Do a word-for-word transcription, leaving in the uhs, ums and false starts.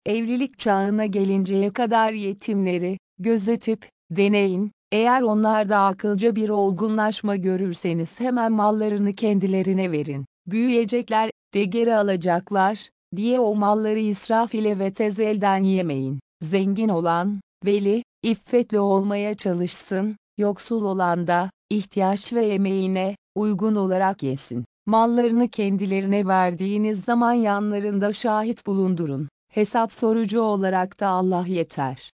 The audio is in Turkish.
Evlilik çağına gelinceye kadar yetimleri gözetip deneyin. Eğer onlarda akılcı bir olgunlaşma görürseniz hemen mallarını kendilerine verin. Büyüyecekler de geri alacaklar diye o malları israf ile ve tez elden yemeyin. Zengin olan, veli, iffetli olmaya çalışsın, yoksul olan da, ihtiyaç ve emeğine uygun olarak yesin. Mallarını kendilerine verdiğiniz zaman yanlarında şahit bulundurun. Hesap sorucu olarak da Allah yeter.